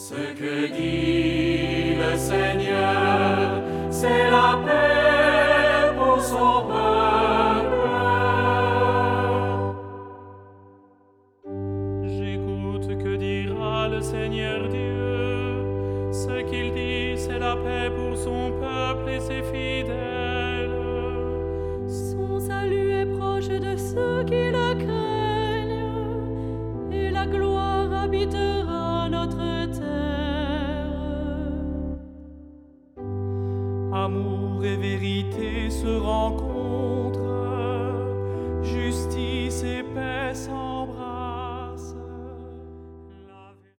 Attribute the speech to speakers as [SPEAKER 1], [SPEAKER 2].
[SPEAKER 1] Ce que dit le Seigneur, c'est la paix pour son peuple.
[SPEAKER 2] J'écoute, que dira le Seigneur Dieu. Ce qu'il dit, c'est la paix pour son peuple et ses fidèles.
[SPEAKER 3] Son salut est proche de ceux qui le craignent, et la gloire habitera notre terre.
[SPEAKER 2] Amour et vérité se rencontrent, justice et paix s'en